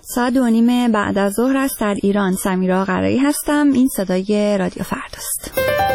ساعت 2:30 بعد از ظهر است در ایران. سمیرا قرایی هستم. این صدای رادیو فرداست.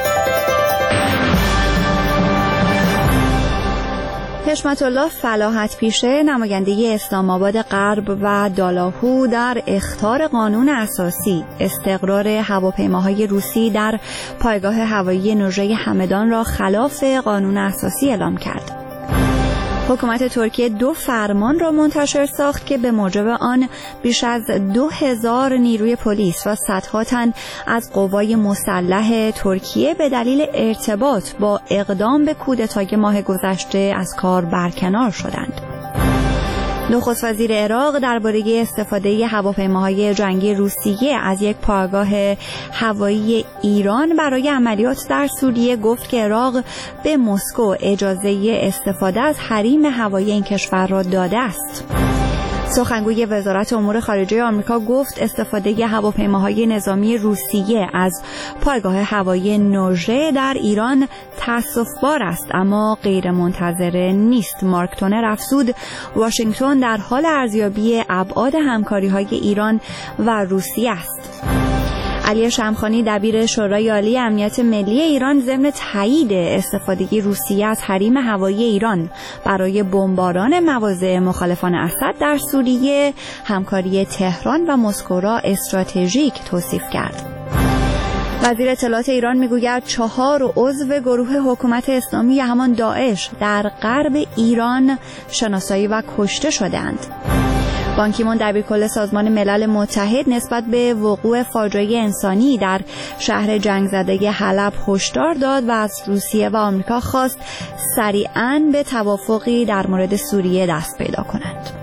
حشمت الله فلاحت پیشه، نماینده اسلام آباد غرب و دالاهو در اخطار قانون اساسی استقرار هواپیماهای روسی در پایگاه هوایی نوژه همدان را خلاف قانون اساسی اعلام کرد. حکومت ترکیه 2 فرمان را منتشر ساخت که به موجب آن بیش از 2000 نیروی پلیس و صدها تن از قوای مسلح ترکیه به دلیل ارتباط با اقدام به کودتای ماه گذشته از کار برکنار شدند. نخست وزیر عراق درباره استفاده هواپیماهای جنگی روسیه از یک پایگاه هوایی ایران برای عملیات در سوریه گفت که عراق به مسکو اجازه استفاده از حریم هوایی این کشور را داده است. سخنگوی وزارت امور خارجه آمریکا گفت استفاده هواپیماهای نظامی روسیه از پایگاه هوایی نوژه در ایران تأسف‌بار است اما غیر منتظره نیست. مارک تونر افزود واشنگتن در حال ارزیابی ابعاد همکاری‌های ایران و روسیه است. علی شمخانی دبیر شورای عالی امنیت ملی ایران ضمن تایید استفاده روسیه از حریم هوایی ایران برای بمباران مواضع مخالفان اسد در سوریه همکاری تهران و مسکو را استراتژیک توصیف کرد. وزیر اطلاعات ایران میگوید 4 عضو گروه حکومت اسلامی یا همان داعش در غرب ایران شناسایی و کشته شدند. بان کی مون دبیرکل سازمان ملل متحد نسبت به وقوع فاجعه انسانی در شهر جنگ زده حلب هشدار داد و از روسیه و آمریکا خواست سریعاً به توافقی در مورد سوریه دست پیدا کنند.